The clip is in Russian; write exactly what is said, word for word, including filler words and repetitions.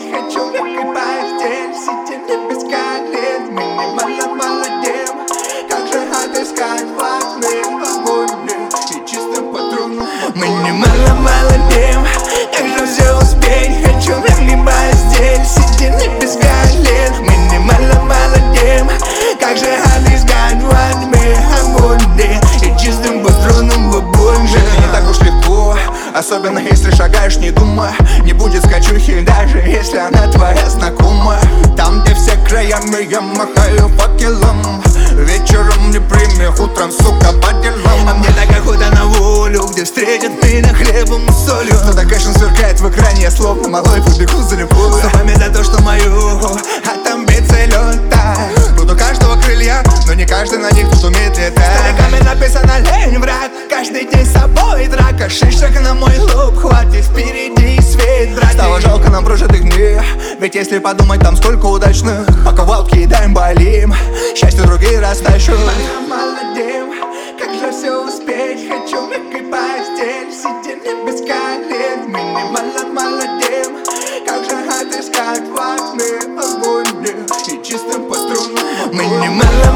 успеть, хочу мягкой постель, сидя не без колен. Мы не мало-молодем, как же отыскать влажный огонь и чистым патроном. Мы не мало-молодем, как же все успеть, хочу мягкой постель, сидя не без колен. Мы не мало-молодем, как же отыскать влажный огонь и чистым патроном в огонь. Жизнь не так уж легко, особенно если шагаешь, не думая. Не будет скачухи, даже если она твоя знакомая. Там, где все краями я махаю факелом, вечером не примех, утром, сука, по делам. А мне так охота на волю, где встретят меня хлебом и солью. Кто-то, конечно, сверкает в экране, я словно малой побегу за любовью. Словами за то, что мою от амбиций летать. Тут у каждого крылья, но не каждый на них тут умеет летать. Стариками написано лень, враг, каждый день с собой драка. Шишек на мой лоб хватит, впереди свет, брать. Стало жалко нам прожитых дней, ведь если подумать, там сколько удачных. Пока волки кидаем, болим, счастье другие растащу. Молодем, как же все успеть, хочу мягкой постель, сидя не без колен. Мы не мало-молодем, как же отыскать влажный огонь и чистым патроном. Мы не мало